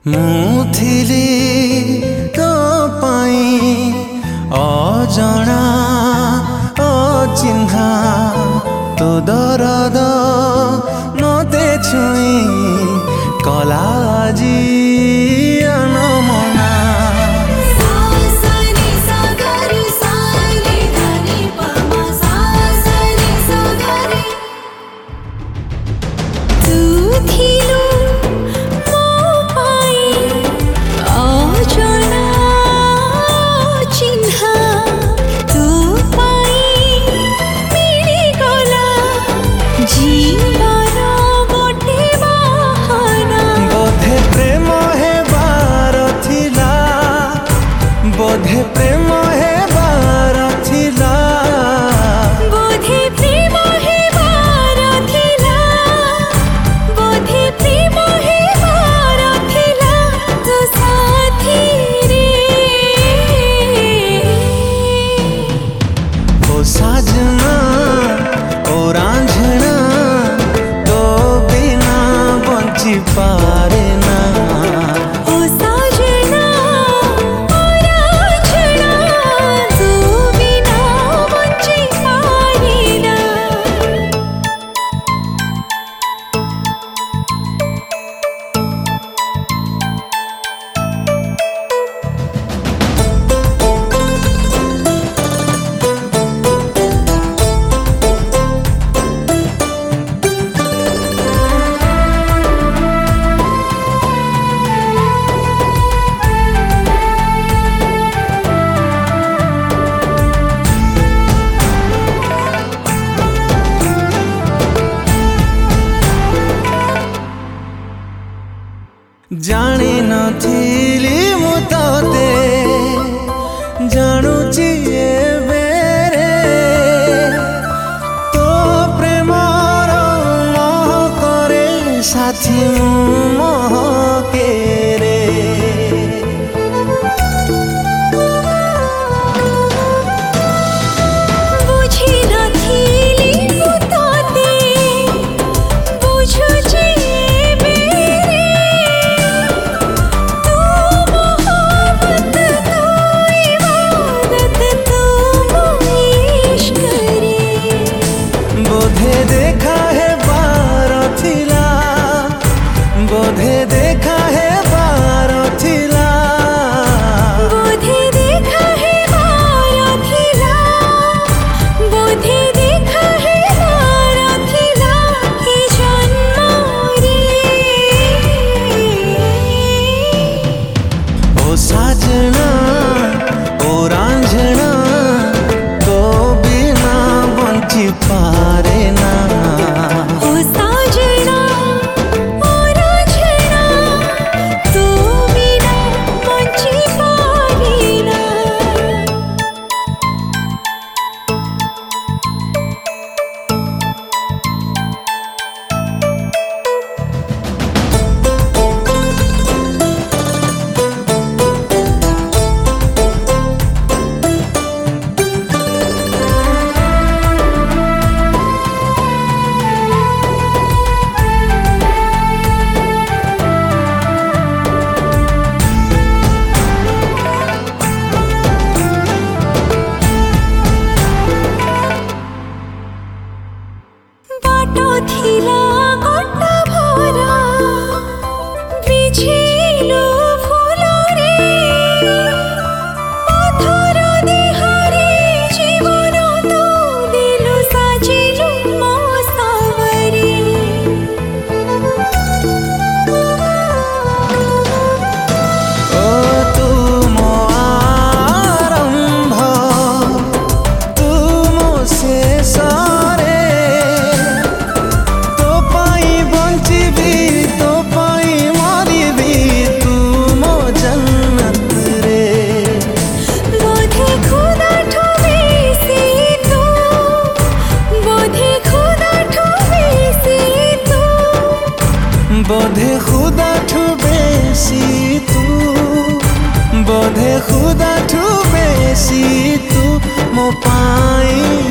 मुथिली तो पाई अजणा अचिन्हा तो दरद मते छुई कलाजी अनमना बोधे प्रेम है बार थिला बोधे प्रेम है बार थिला बोधे प्रेम है बार थिला तो साथी रे ओ साजना ओ रांझना तो बिना बंची पारे ना जानी नथिली मु तते जानुची एबेरे तो प्रेमर मोह करे साथी मोहके रे बुझी नथिली मु तते बुझुची बोधे देखा है बार थिला बोधे देखा है बार थिला बोधे देखा है बार थिला हे जन्म रे ओ साजना ओ रांझना तो बिना बंची पारे ना बाटो थिला गोटा भरा बिछेलो फूल रे पथर देहरे जीवन तो दिलु साजिलु मो सावरी ओ तू मो आरंभ तू मो शेष बोधे खुदा ठू बेसी तू बोधे खुदा ठू बेसी तू मो पाई